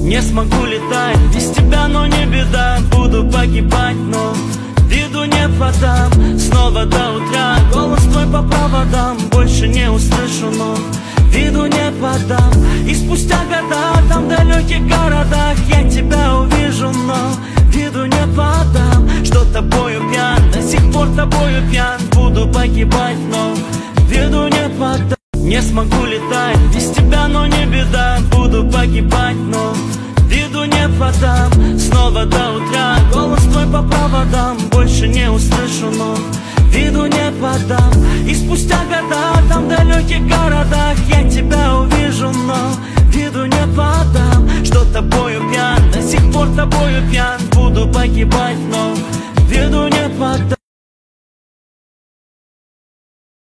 Не смогу летать без тебя, но не беда. Буду погибать, но виду не подам. Снова до утра голос твой по проводам больше не услышу, но виду не подам. И спустя